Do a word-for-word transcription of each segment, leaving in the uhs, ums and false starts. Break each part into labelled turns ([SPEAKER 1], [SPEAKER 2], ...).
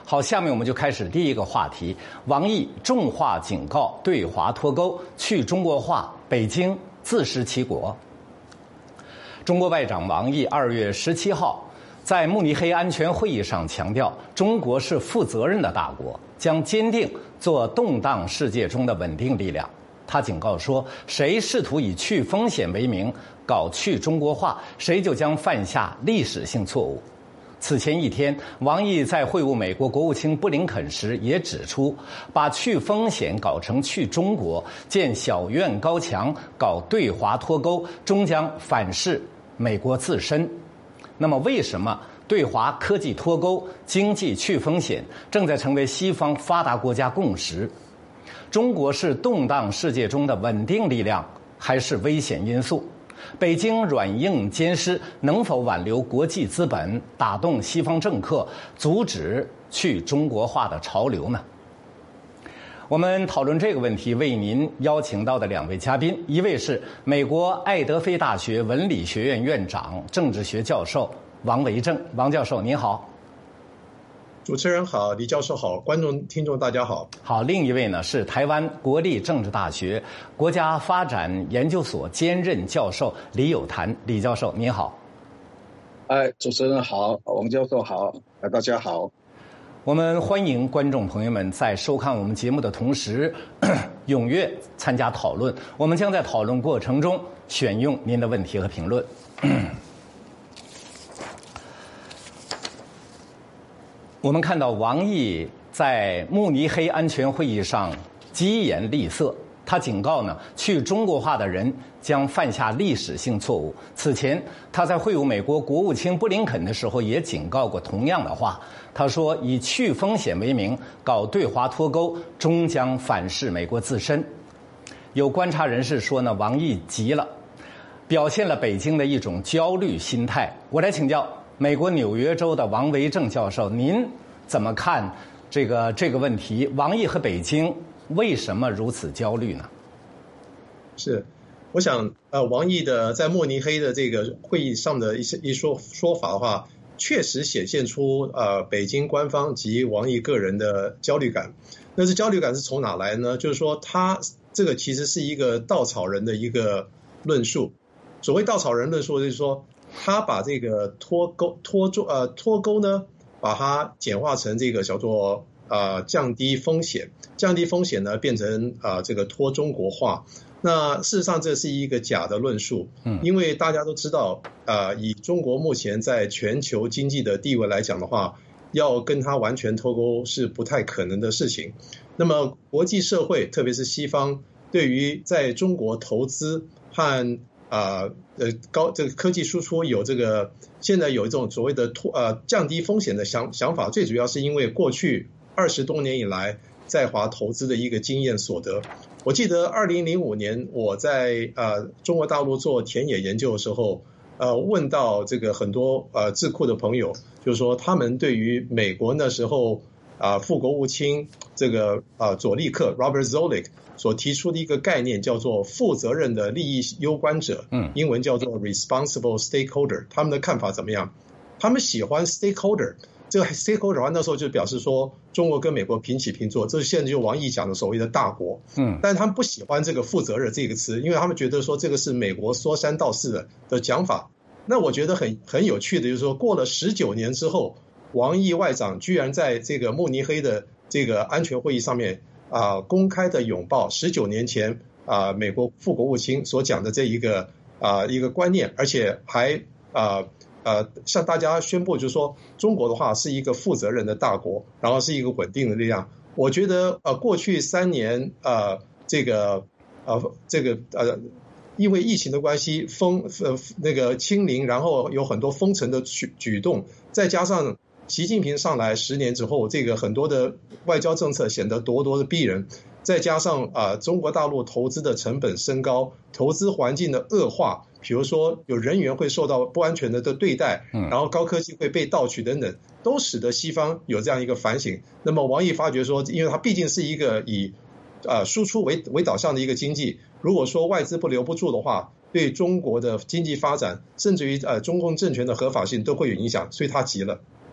[SPEAKER 1] 好，下面我们就开始第一个话题。王毅重话警告对华脱钩，去中国化，北京自食其果。中国外长王毅二月十七号在慕尼黑安全会议上强调，中国是负责任的大国，将坚定做动荡世界中的稳定力量。他警告说，谁试图以去风险为名搞去中国化，谁就将犯下历史性错误。此前一天，王毅在会晤美国国务卿布林肯时也指出，把去风险搞成去中国，建小院高墙，搞对华脱钩，终将反噬美国自身。那么，为什么对华科技脱钩、经济去风险正在成为西方发达国家共识？中国是动荡世界中的稳定力量，还是危险因素？北京软硬兼施，能否挽留国际资本，打动西方政客，阻止去中国化的潮流呢？我们讨论这个问题，为您邀请到的两位嘉宾，一位是美国爱德菲大学文理学院院长、政治学教授王维正，王教授您好。
[SPEAKER 2] 主持人好，李教授好，观众听众大家好。
[SPEAKER 1] 好，另一位呢是台湾国立政治大学国家发展研究所兼任教授李有谭，李教授您好。
[SPEAKER 3] 哎，主持人好，王教授好，大家好。
[SPEAKER 1] 我们欢迎观众朋友们在收看我们节目的同时踊跃参加讨论，我们将在讨论过程中选用您的问题和评论。我们看到王毅在慕尼黑安全会议上疾言厉色，他警告呢，去中国化的人将犯下历史性错误。此前他在会晤美国国务卿布林肯的时候也警告过同样的话，他说以去风险为名搞对华脱钩，终将反噬美国自身。有观察人士说呢，王毅急了，表现了北京的一种焦虑心态。我来请教美国纽约州的王维正教授，您怎么看这个这个问题？王毅和北京为什么如此焦虑呢？
[SPEAKER 2] 是，我想，呃，王毅的在慕尼黑的这个会议上的一些一说说法的话，确实显现出呃北京官方及王毅个人的焦虑感。那这焦虑感是从哪来呢？就是说，他这个其实是一个稻草人的一个论述。所谓稻草人论述，就是说，他把这个脱钩脱钩呃脱钩呢，把它简化成这个叫做呃降低风险，降低风险呢变成呃这个脱中国化。那事实上这是一个假的论述，嗯，因为大家都知道，呃，以中国目前在全球经济的地位来讲的话，要跟它完全脱钩是不太可能的事情。那么国际社会，特别是西方，对于在中国投资和啊呃高这个科技输出有这个现在有一种所谓的脱呃降低风险的想想法，最主要是因为过去二十多年以来在华投资的一个经验所得。我记得二零零五年我在呃中国大陆做田野研究的时候，呃问到这个很多呃智库的朋友，就是说他们对于美国那时候啊、呃、副国务卿这个啊、呃、佐利克 Robert Zoellick 所提出的一个概念叫做负责任的利益攸关者，嗯，英文叫做 responsible stakeholder， 他们的看法怎么样？他们喜欢 stakeholder。这个 stakeholder 的话，那时候就表示说中国跟美国平起平坐，这是现在就王毅讲的所谓的大国。嗯，但是他们不喜欢这个负责任这个词，因为他们觉得说这个是美国说三道四的的讲法。那我觉得很很有趣的就是说，过了十九年之后，王毅外长居然在这个慕尼黑的这个安全会议上面啊、呃、公开的拥抱十九年前啊、呃、美国副国务卿所讲的这一个啊、呃、一个观念，而且还啊。呃呃，向大家宣布，就是说，中国的话是一个负责任的大国，然后是一个稳定的力量。我觉得，呃，过去三年，呃，这个，呃，这个，呃，因为疫情的关系，封，呃，那个清零，然后有很多封城的举举动，再加上习近平上来十年之后，这个很多的外交政策显得咄咄的逼人，再加上啊、呃，中国大陆投资的成本升高，投资环境的恶化。比如说有人员会受到不安全的对待，然后高科技会被盗取等等，都使得西方有这样一个反省。那么王毅发觉说，因为它毕竟是一个以呃输出为为导向的一个经济，如果说外资不留不住的话，对中国的经济发展，甚至于呃中共政权的合法性都会有影响，所以他急了。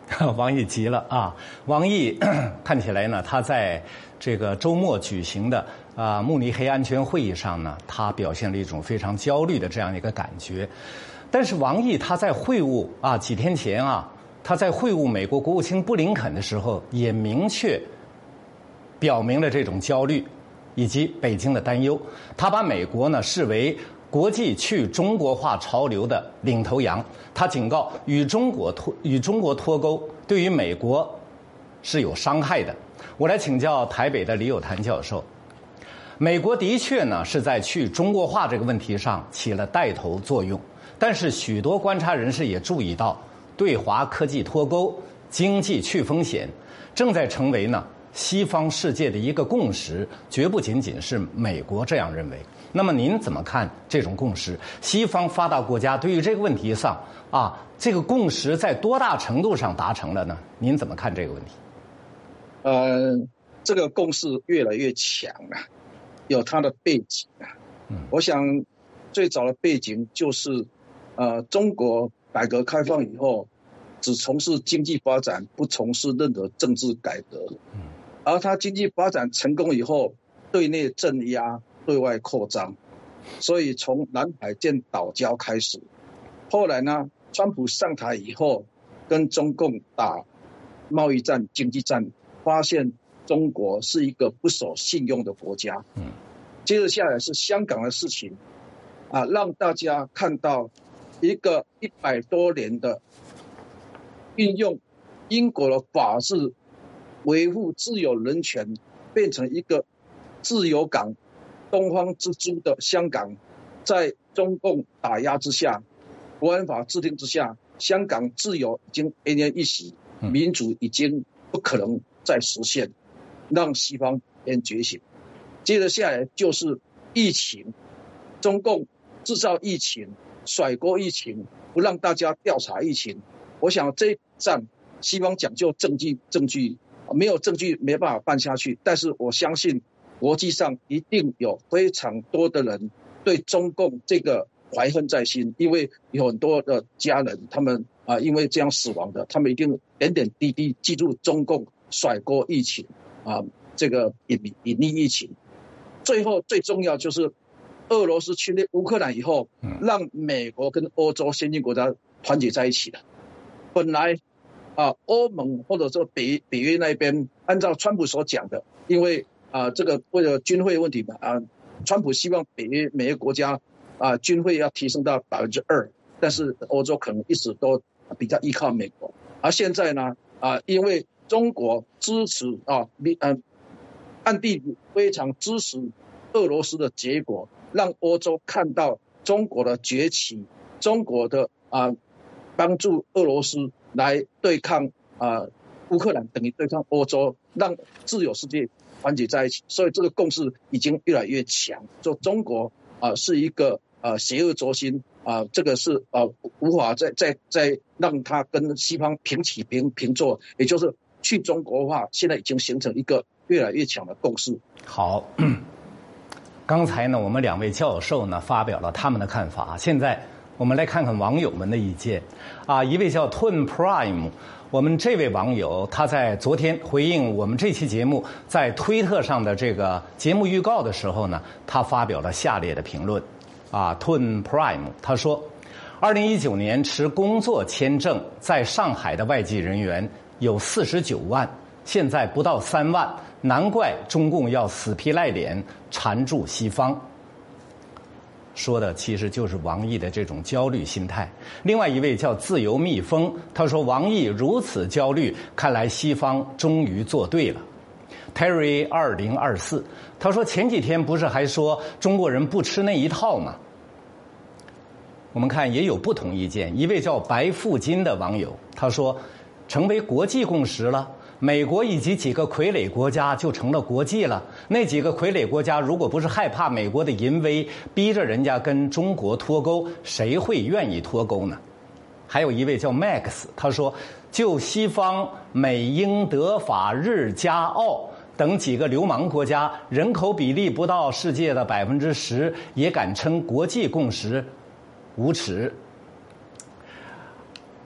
[SPEAKER 1] 王毅急了啊！王毅看起来呢，他在这个周末举行的啊慕尼黑安全会议上呢，他表现了一种非常焦虑的这样一个感觉。但是王毅他在会晤啊几天前啊，他在会晤美国国务卿布林肯的时候，也明确表明了这种焦虑以及北京的担忧。他把美国呢视为国际去中国化潮流的领头羊，他警告与中国脱与中国脱钩对于美国是有伤害的。我来请教台北的李有谭教授，美国的确呢是在去中国化这个问题上起了带头作用，但是许多观察人士也注意到，对华科技脱钩、经济去风险正在成为呢西方世界的一个共识，绝不仅仅是美国这样认为。那么您怎么看这种共识？西方发达国家对于这个问题上啊，这个共识在多大程度上达成了呢？您怎么看这个问题？
[SPEAKER 3] 呃，这个共识越来越强啊，有它的背景啊。嗯，我想最早的背景就是，呃，中国改革开放以后，只从事经济发展，不从事任何政治改革。嗯，而它经济发展成功以后，对内镇压，对外扩张，所以从南海建岛礁开始，后来呢，川普上台以后，跟中共打贸易战、经济战，发现中国是一个不守信用的国家。嗯，接着下来是香港的事情，啊，让大家看到一个一百多年的运用英国的法治维护自由人权，变成一个自由港、东方之珠的香港，在中共打压之下，国安法制定之下，香港自由已经奄奄一息，民主已经不可能再实现，让西方先觉醒。接着下来就是疫情，中共制造疫情，甩锅疫情，不让大家调查疫情。我想这一战西方讲究证据，证据没有证据没办法办下去。但是我相信国际上一定有非常多的人对中共这个怀恨在心，因为有很多的家人他们啊因为这样死亡的，他们一定点点滴滴记住中共甩锅疫情啊，这个隐隐匿疫情。最后最重要就是俄罗斯侵略乌克兰以后，让美国跟欧洲先进国家团结在一起了。本来啊，欧盟或者说北北约那边，按照川普所讲的，因为啊这个为了军费问题嘛，啊，川普希望北约每个国家啊军费要提升到百分之二，但是欧洲可能一直都比较依靠美国。而现在呢，啊，因为中国支持啊，嗯，暗地里非常支持俄罗斯的结果，让欧洲看到中国的崛起，中国的啊帮助俄罗斯来对抗啊乌克兰，等于对抗欧洲，让自由世界团结在一起。所以这个共识已经越来越强，说中国啊是一个啊邪恶轴心啊，这个是啊无法再再再让它跟西方平起平平坐，也就是去中国化，现在已经形成一个越来越强的共识。
[SPEAKER 1] 好，刚才呢，我们两位教授呢发表了他们的看法，现在我们来看看网友们的意见。啊，一位叫 Twin Prime， 我们这位网友他在昨天回应我们这期节目在推特上的这个节目预告的时候呢，他发表了下列的评论。啊 ，Twin Prime 他说，二零一九年持工作签证在上海的外籍人员有四十九万，现在不到三万，难怪中共要死皮赖脸缠住西方。说的其实就是王毅的这种焦虑心态。另外一位叫自由蜜蜂，他说王毅如此焦虑，看来西方终于做对了。Terry 二零二四，他说前几天不是还说中国人不吃那一套吗？我们看也有不同意见。一位叫白富金的网友他说，成为国际共识了，美国以及几个傀儡国家就成了国际了。那几个傀儡国家如果不是害怕美国的淫威，逼着人家跟中国脱钩，谁会愿意脱钩呢？还有一位叫 Max， 他说，就西方美英德法日加澳等几个流氓国家，人口比例不到世界的百分之十，也敢称国际共识，无耻。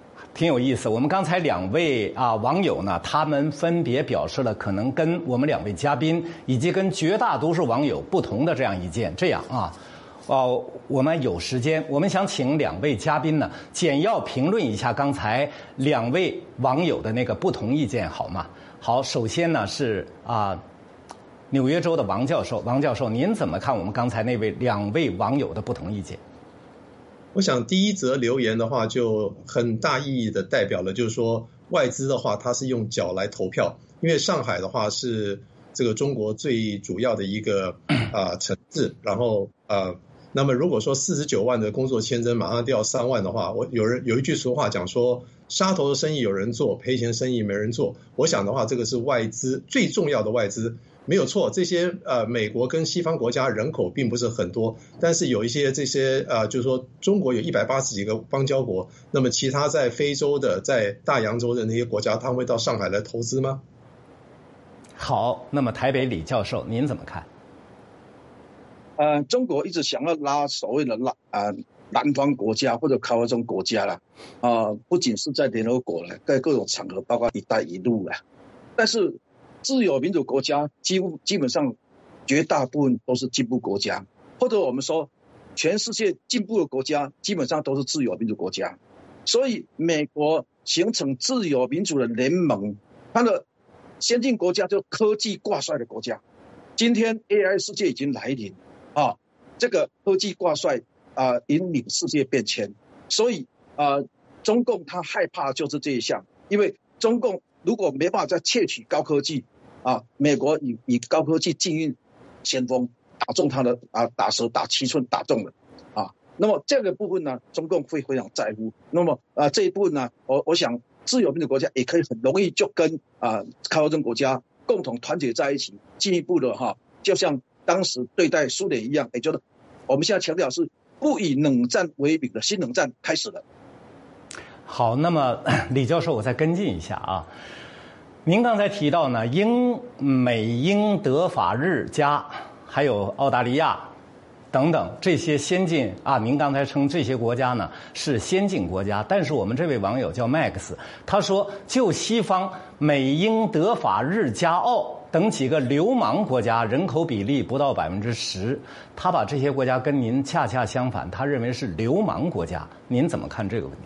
[SPEAKER 1] 挺有意思。我们刚才两位啊网友呢，他们分别表示了可能跟我们两位嘉宾以及跟绝大多数网友不同的这样意见。这样啊，哦，我们有时间，我们想请两位嘉宾呢简要评论一下刚才两位网友的那个不同意见，好吗？好，首先呢是啊。纽约州的王教授，王教授，您怎么看我们刚才那位两位网友的不同意见？
[SPEAKER 2] 我想第一则留言的话，就很大意义的代表了，就是说外资的话，它是用脚来投票，因为上海的话是这个中国最主要的一个啊、呃、城市，然后呃，那么如果说四十九万的工作签证马上掉三万的话，我有人有一句俗话讲说，杀头的生意有人做，赔钱生意没人做。我想的话，这个是外资最重要的外资。没有错，这些呃美国跟西方国家人口并不是很多，但是有一些这些呃就是说中国有一百八十几个邦交国，那么其他在非洲的在大洋洲的那些国家，他们会到上海来投资吗？
[SPEAKER 1] 好，那么台北李教授您怎么看？
[SPEAKER 3] 呃，中国一直想要拉所谓的拉呃南方国家或者开发中国家啦，啊、呃，不仅是在联合国了，在各种场合，包括一带一路了，但是自由民主国家几乎基本上绝大部分都是进步国家，或者我们说全世界进步的国家基本上都是自由民主国家。所以美国形成自由民主的联盟，它的先进国家就科技挂帅的国家。今天 A I 世界已经来临啊，这个科技挂帅啊、呃，引领世界变迁。所以啊、呃，中共他害怕就是这一项，因为中共如果没办法再窃取高科技啊，美国以以高科技禁运先锋，打中他的啊，打蛇打七寸打中了啊。那么这个部分呢，中共会非常在乎。那么啊这一部分呢，我我想自由民主国家也可以很容易就跟啊开发中国家共同团结在一起，进一步的哈，就像当时对待苏联一样，也就是我们现在强调是不以冷战为名的新冷战开始了。
[SPEAKER 1] 好，那么李教授，我再跟进一下啊。您刚才提到呢，英、美、英、德、法、日、加，还有澳大利亚等等这些先进啊，您刚才称这些国家呢是先进国家，但是我们这位网友叫 Max， 他说就西方美、英、德、法、日、加、澳等几个流氓国家，人口比例不到百分之十，他把这些国家跟您恰恰相反，他认为是流氓国家，您怎么看这个问题？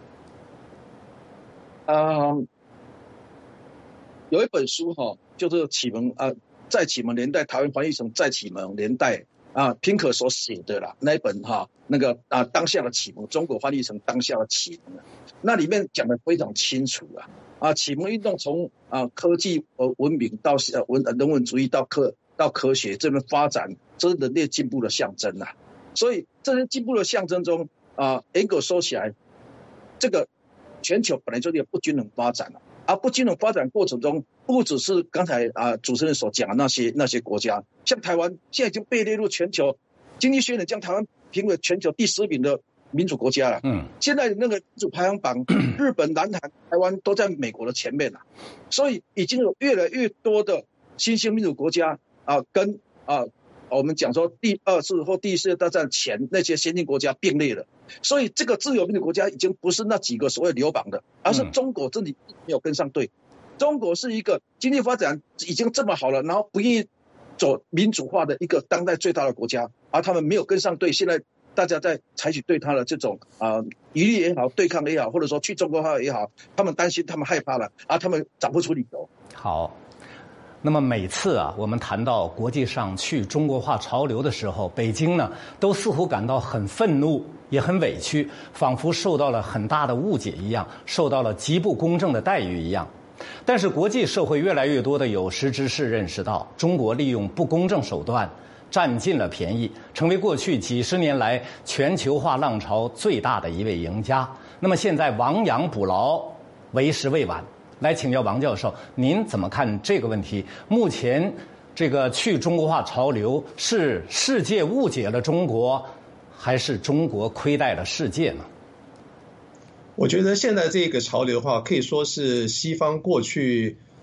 [SPEAKER 3] 呃，有一本书哈、哦，就是启蒙啊、呃，在启蒙年代，台湾翻译成在启蒙年代啊，宾可所写的啦，那一本哈、啊，那个啊当下的启蒙，中国翻译成当下的启蒙，那里面讲得非常清楚啊。啊，启蒙运动从啊科技呃文明到呃文人文主义到科到科学这边发展，这是人类进步的象征啊。所以这些进步的象征中啊，严格说起来，这个全球本来就是一个不均衡发展了、啊。而不均衡发展过程中，不只是刚才啊主持人所讲的那些那些国家，像台湾现在已经被列入全球经济学人将台湾评为全球第十名的民主国家了。嗯，现在那个民主排行榜，日本、南韩、台湾都在美国的前面了，所以已经有越来越多的新兴民主国家啊，跟啊我们讲说第二次或第四次大战前那些先进国家并列了。所以这个自由民主国家已经不是那几个所谓流氓的，而是中国自己没有跟上队。中国是一个经济发展已经这么好了，然后不愿意走民主化的一个当代最大的国家，而他们没有跟上队。现在大家在采取对他的这种啊疑虑也好，对抗也好，或者说去中国化也好，他们担心，他们害怕了，而他们找不出理由。
[SPEAKER 1] 好。那么每次啊，我们谈到国际上去中国化潮流的时候，北京呢都似乎感到很愤怒，也很委屈，仿佛受到了很大的误解一样，受到了极不公正的待遇一样。但是国际社会越来越多的有识之士认识到，中国利用不公正手段占尽了便宜，成为过去几十年来全球化浪潮最大的一位赢家。那么现在亡羊补牢，为时未晚。来请教王教授，您怎么看这个问题？目前这个去中国化潮流是世界误解了中国，还是中国亏待了世界呢？
[SPEAKER 2] 我觉得现在这个潮流的话，可以说是西方过去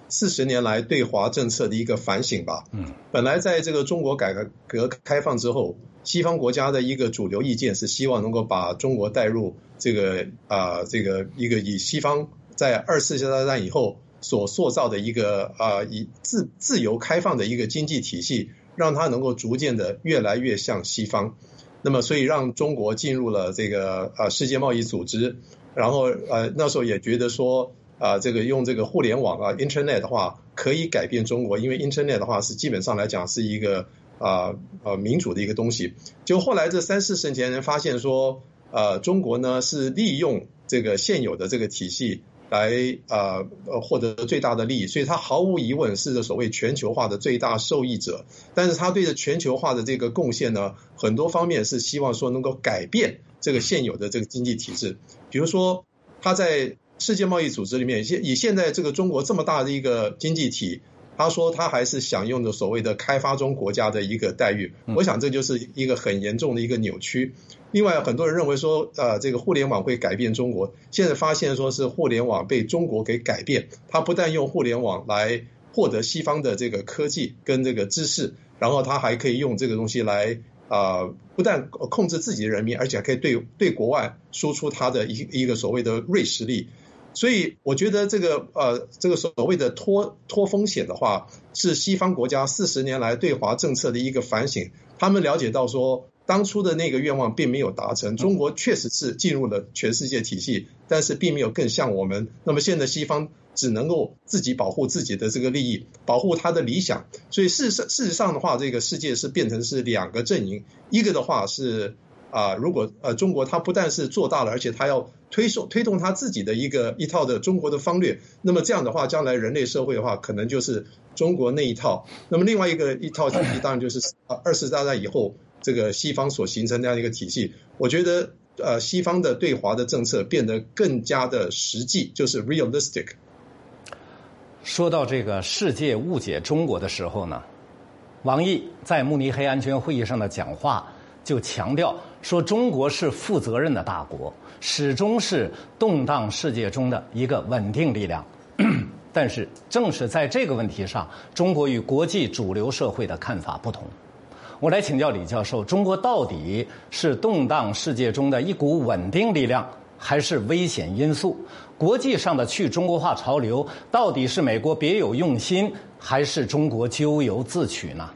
[SPEAKER 2] 四十年来对华政策的一个反省吧。嗯，本来在这个中国改革开放之后，西方国家的一个主流意见是希望能够把中国带入这个啊、呃、这个一个以西方在二次世界大战以后所塑造的一个啊、呃、以自自由开放的一个经济体系，让它能够逐渐的越来越像西方。那么所以让中国进入了这个呃世界贸易组织，然后呃那时候也觉得说啊、呃、这个用这个互联网啊 Internet 的话可以改变中国，因为 Internet 的话是基本上来讲是一个啊 呃, 呃民主的一个东西。就后来这三四十年人发现说呃中国呢是利用这个现有的这个体系来呃获得最大的利益，所以他毫无疑问是所谓全球化的最大受益者。但是他对着全球化的这个贡献呢，很多方面是希望说能够改变这个现有的这个经济体制。比如说他在世界贸易组织里面，以现在这个中国这么大的一个经济体，他说他还是享用的所谓的开发中国家的一个待遇，我想这就是一个很严重的一个扭曲。另外很多人认为说呃，这个互联网会改变中国，现在发现说是互联网被中国给改变，他不但用互联网来获得西方的这个科技跟这个知识，然后他还可以用这个东西来啊、呃，不但控制自己的人民，而且还可以对对国外输出他的一一个所谓的锐实力。所以我觉得这个呃这个所谓的脱脱风险的话，是西方国家四十年来对华政策的一个反省。他们了解到说，当初的那个愿望并没有达成，中国确实是进入了全世界体系，但是并没有更像我们。那么现在西方只能够自己保护自己的这个利益，保护他的理想。所以事实事实上的话，这个世界是变成是两个阵营，一个的话是啊、呃，如果呃中国它不但是做大了，而且它要推送推动它自己的一个一套的中国的方略，那么这样的话，将来人类社会的话，可能就是中国那一套。那么另外一个一套体系，当然就是啊二次大战以后这个西方所形成这样一个体系。我觉得呃西方的对华的政策变得更加的实际，就是 realistic。
[SPEAKER 1] 说到这个世界误解中国的时候呢，王毅在慕尼黑安全会议上的讲话就强调说，中国是负责任的大国，始终是动荡世界中的一个稳定力量。但是正是在这个问题上，中国与国际主流社会的看法不同。我来请教李教授，中国到底是动荡世界中的一股稳定力量，还是危险因素？国际上的去中国化潮流到底是美国别有用心，还是中国咎由自取呢？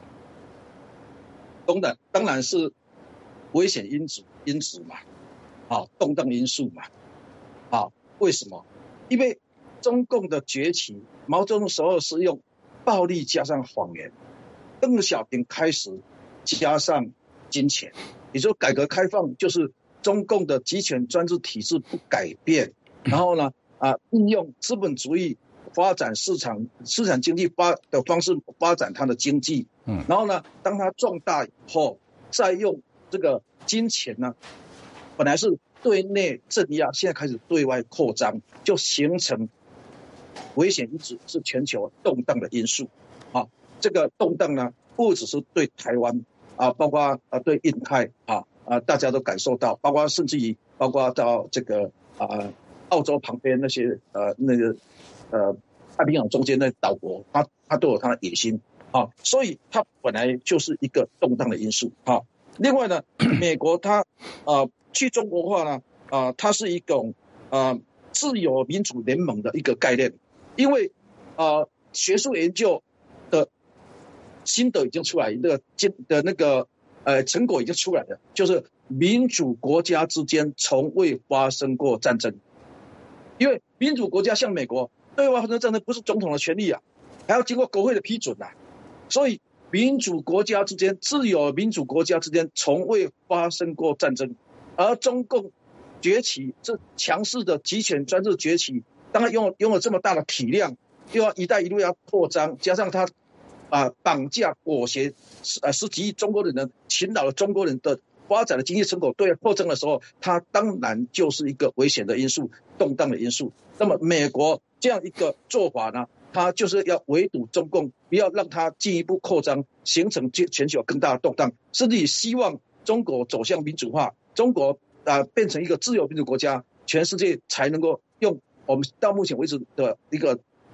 [SPEAKER 3] 当然当然是危险因子因子嘛，好，动荡因素嘛，好，为什么？因为中共的崛起，毛泽东时候是用暴力加上谎言，邓小平开始加上金钱，也就是改革开放就是中共的集权专制体制不改变，然后呢啊，运用资本主义发展市场市场经济发的方式发展它的经济，嗯，然后呢，当它壮大以后，再用这个金钱呢，本来是对内镇压，现在开始对外扩张，就形成危险因子是全球动荡的因素。啊，这个动荡呢，不只是对台湾啊，包括啊对印太啊啊，大家都感受到，包括甚至于包括到这个啊澳洲旁边那些呃那个呃太平洋中间的岛国，它它都有它的野心啊，所以它本来就是一个动荡的因素啊。另外呢，美国它啊去中国化呢啊，它是一种啊自由民主联盟的一个概念，因为啊学术研究的心得已经出来，那个的那个呃成果已经出来了，就是民主国家之间从未发生过战争，因为民主国家像美国对外发生战争不是总统的权利啊，还要经过国会的批准啊，所以民主国家之间自由民主国家之间从未发生过战争，而中共崛起，这强势的集权专制崛起，当然拥有拥有这么大的体量，又要一带一路要扩张，加上他啊绑架裹挟呃十几亿中国人的勤劳的中国人的发展的经济成果对扩增的时候，它当然就是一个危险的因素，动荡的因素。那么美国这样一个做法呢，它就是要围堵中共，不要让它进一步扩张，形成全球更大的动荡，甚至于希望中国走向民主化，中国啊、呃、变成一个自由民主国家，全世界才能够用我们到目前为止的一个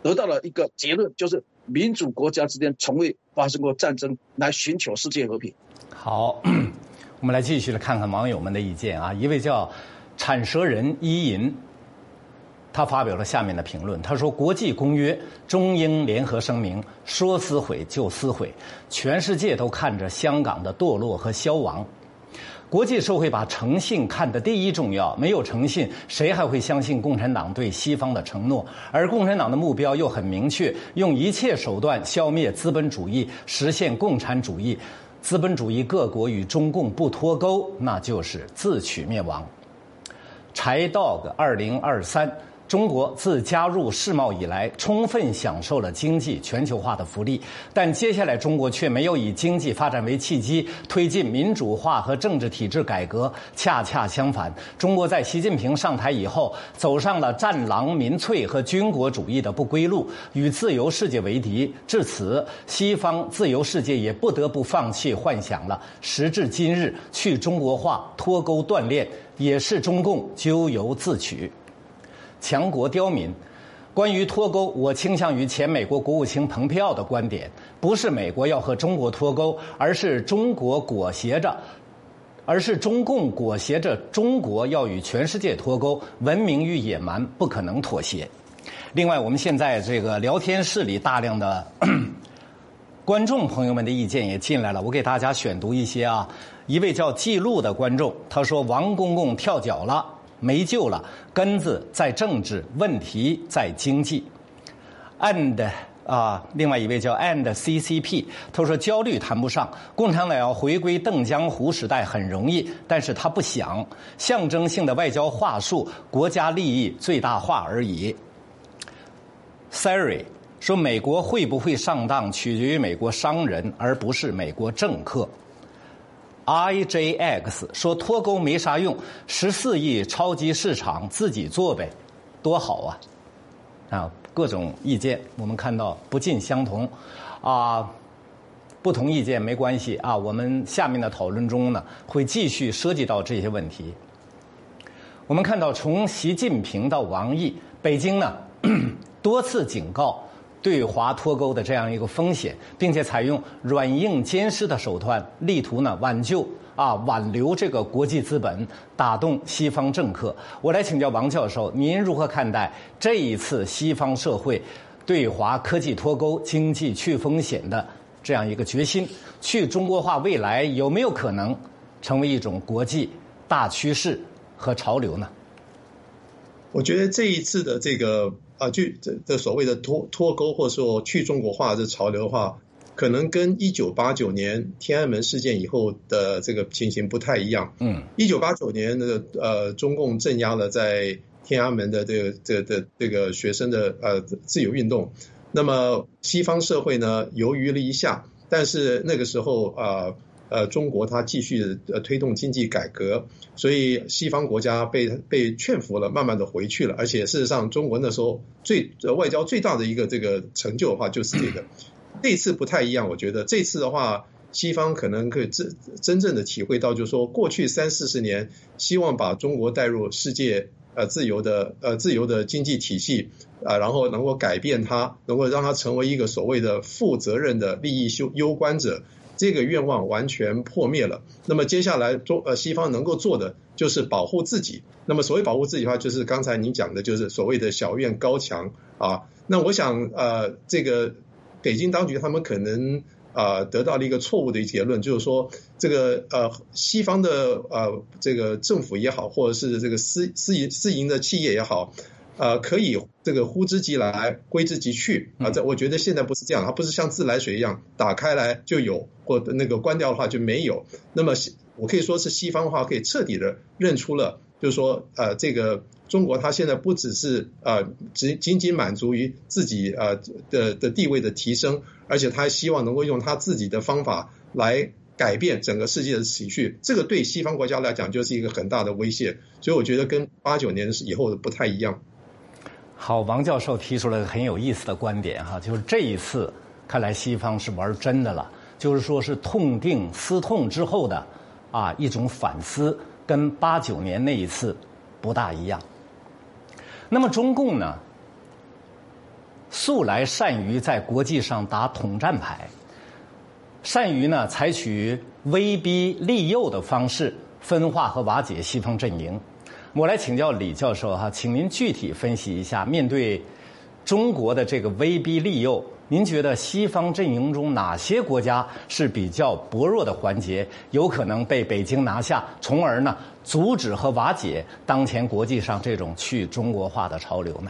[SPEAKER 3] 得到了一个结论，就是民主国家之间从未发生过战争，来寻求世界和平。
[SPEAKER 1] 好，我们来继续来看看网友们的意见啊。一位叫产蛇人伊银，他发表了下面的评论，他说：国际公约、中英联合声明说撕毁就撕毁，全世界都看着香港的堕落和消亡。国际社会把诚信看得第一重要，没有诚信，谁还会相信共产党对西方的承诺？而共产党的目标又很明确，用一切手段消灭资本主义，实现共产主义。资本主义各国与中共不脱钩，那就是自取灭亡。柴 dog 二零二三。中国自加入世贸以来，充分享受了经济全球化的福利，但接下来中国却没有以经济发展为契机，推进民主化和政治体制改革。恰恰相反，中国在习近平上台以后，走上了战狼民粹和军国主义的不归路，与自由世界为敌。至此，西方自由世界也不得不放弃幻想了。时至今日，去中国化、脱钩锻炼，也是中共咎由自取。强国刁民，关于脱钩，我倾向于前美国国务卿蓬佩奥的观点，不是美国要和中国脱钩，而是中国裹挟着，而是中共裹挟着中国要与全世界脱钩，文明与野蛮不可能妥协。另外，我们现在这个聊天室里大量的观众朋友们的意见也进来了，我给大家选读一些啊。一位叫记录的观众，他说：“王公公跳脚了。”没救了，根子在政治，问题在经济。and 啊，另外一位叫 and C C P， 他说焦虑谈不上，共产党要回归邓江湖时代很容易，但是他不想，象征性的外交话术，国家利益最大化而已。Siri 说美国会不会上当，取决于美国商人，而不是美国政客。I J X 说脱钩没啥用，十四亿超级市场自己做呗，多好啊！啊，各种意见我们看到不尽相同，啊，不同意见没关系啊，我们下面的讨论中呢会继续涉及到这些问题。我们看到从习近平到王毅，北京呢多次警告对华脱钩的这样一个风险，并且采用软硬兼施的手段，力图呢挽救啊挽留这个国际资本，打动西方政客。我来请教王教授，您如何看待这一次西方社会对华科技脱钩、经济去风险的这样一个决心？去中国化未来有没有可能成为一种国际大趋势和潮流呢？
[SPEAKER 2] 我觉得这一次的这个啊，就这这所谓的脱脱钩或者说去中国化的潮流的话，可能跟一九八九年天安门事件以后的这个情形不太一样。嗯，一九八九年的呃，中共镇压了在天安门的这个这个的这个学生的呃自由运动，那么西方社会呢犹豫了一下，但是那个时候啊。呃呃，中国它继续呃推动经济改革，所以西方国家被被劝服了，慢慢的回去了。而且事实上，中国那时候最呃外交最大的一个这个成就的话，就是这个。这次不太一样，我觉得这次的话，西方可能可以真真正的体会到，就是说过去三四十年，希望把中国带入世界呃自由的呃自由的经济体系啊、呃，然后能够改变它，能够让它成为一个所谓的负责任的利益攸攸关者。这个愿望完全破灭了。那么接下来中呃西方能够做的就是保护自己。那么所谓保护自己的话，就是刚才您讲的，就是所谓的小院高墙啊。那我想呃这个北京当局他们可能呃得到了一个错误的结论，就是说这个呃西方的呃这个政府也好，或者是这个私私营私营的企业也好。呃，可以这个呼之即来，挥之即去啊！这我觉得现在不是这样，它不是像自来水一样打开来就有，或那个关掉的话就没有。那么我可以说是西方的话可以彻底的认出了，就是说呃，这个中国它现在不只是呃只仅仅满足于自己呃的的地位的提升，而且它希望能够用它自己的方法来改变整个世界的体序。这个对西方国家来讲就是一个很大的威胁，所以我觉得跟八九年以后的不太一样。
[SPEAKER 1] 好，王教授提出了很有意思的观点哈，就是这一次看来西方是玩真的了，就是说是痛定思痛之后的啊一种反思，跟八九年那一次不大一样。那么中共呢， 素来善于在国际上打统战牌，善于呢采取威逼利诱的方式分化和瓦解西方阵营。我来请教李教授哈，请您具体分析一下，面对中国的这个威逼利诱，您觉得西方阵营中哪些国家是比较薄弱的环节，有可能被北京拿下，从而呢阻止和瓦解当前国际上这种去中国化的潮流呢？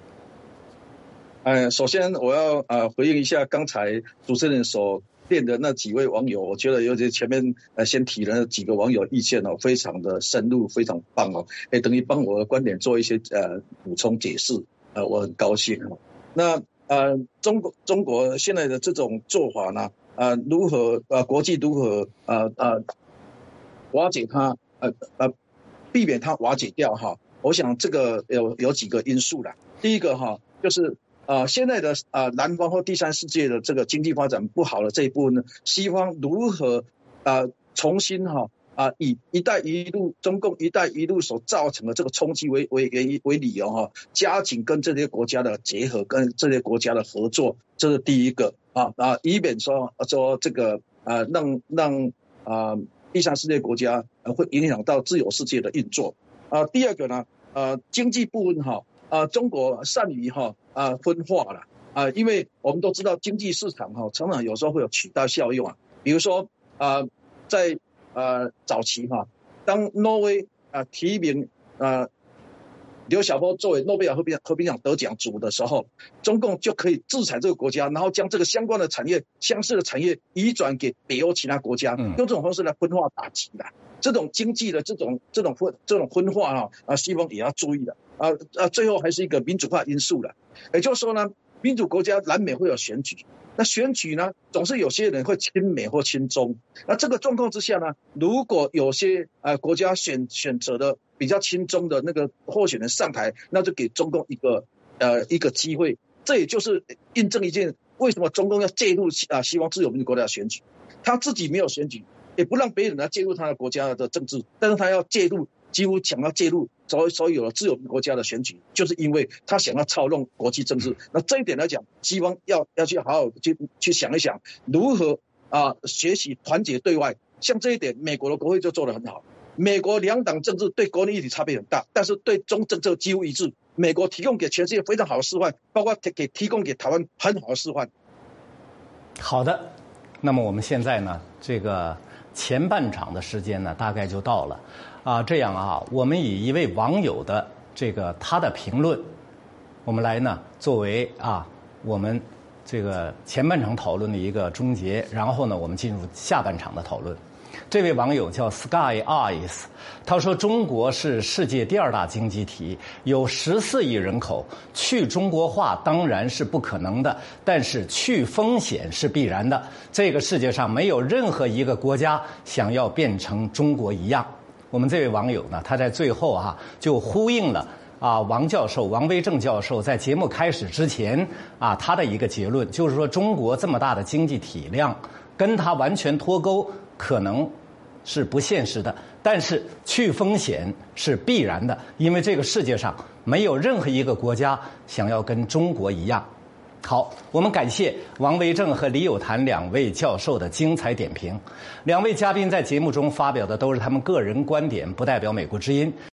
[SPEAKER 3] 呃，首先我要呃回应一下刚才主持人所念的那几位网友，我觉得尤其前面呃先提了几个网友意见哦，非常的深入，非常棒哦，也等于帮我的观点做一些呃补充解释，呃，我很高兴哦。那呃，中国中国现在的这种做法呢，呃，如何呃国际如何呃呃瓦解它，呃呃避免它瓦解掉哈？我想这个有有几个因素啦。第一个哈，就是呃现在的呃南方或第三世界的这个经济发展不好的这一部分呢，西方如何呃重新哈啊、呃、以“一带一路”中共“一带一路”所造成的这个冲击为为原因为理由哈，加紧跟这些国家的结合，跟这些国家的合作，这是第一个啊啊，以免说说这个呃让让啊、呃、第三世界国家呃会影响到自由世界的运作啊、呃。第二个呢呃经济部分哈啊、呃、中国善于哈啊、呃、分化了啊、呃，因为我们都知道经济市场哈常常有时候会有取代效用啊，比如说啊、呃、在呃，早期哈，当挪威啊、呃、提名呃刘晓波作为诺贝尔和平和平奖得奖主的时候，中共就可以制裁这个国家，然后将这个相关的产业、相似的产业移转给北欧其他国家，用这种方式来分化打击的。这种经济的这种这种分这种分化哈啊，西方也要注意的啊啊，最后还是一个民主化因素了。也就是说呢，民主国家难免会有选举。那选举呢，总是有些人会亲美或亲中。那这个状况之下呢，如果有些呃国家选选择的比较亲中的那个候选人上台，那就给中共一个呃一个机会。这也就是印证一件为什么中共要介入啊西方自由民主国家的选举，他自己没有选举，也不让别人来介入他的国家的政治，但是他要介入。几乎想要介入所所有的自由国家的选举，就是因为他想要操弄国际政治。那这一点来讲，西方要要去好好去去想一想，如何啊、呃、学习团结对外。像这一点，美国的国会就做得很好。美国两党政治对国内议题差别很大，但是对中政策几乎一致。美国提供给全世界非常好的示范，包括给提供给台湾很好的示范。
[SPEAKER 1] 好的，那么我们现在呢，这个前半场的时间呢，大概就到了。啊，这样啊，我们以一位网友的这个他的评论，我们来呢作为啊我们这个前半场讨论的一个终结，然后呢我们进入下半场的讨论。这位网友叫 Sky Eyes， 他说中国是世界第二大经济体，有十四亿人口，去中国化当然是不可能的，但是去风险是必然的。这个世界上没有任何一个国家想要变成中国一样。我们这位网友呢，他在最后啊就呼应了啊王教授王威正教授在节目开始之前啊他的一个结论，就是说中国这么大的经济体量，跟它完全脱钩可能是不现实的，但是去风险是必然的，因为这个世界上没有任何一个国家想要跟中国一样。好，我们感谢王维正和李友谈两位教授的精彩点评。两位嘉宾在节目中发表的都是他们个人观点，不代表美国之音。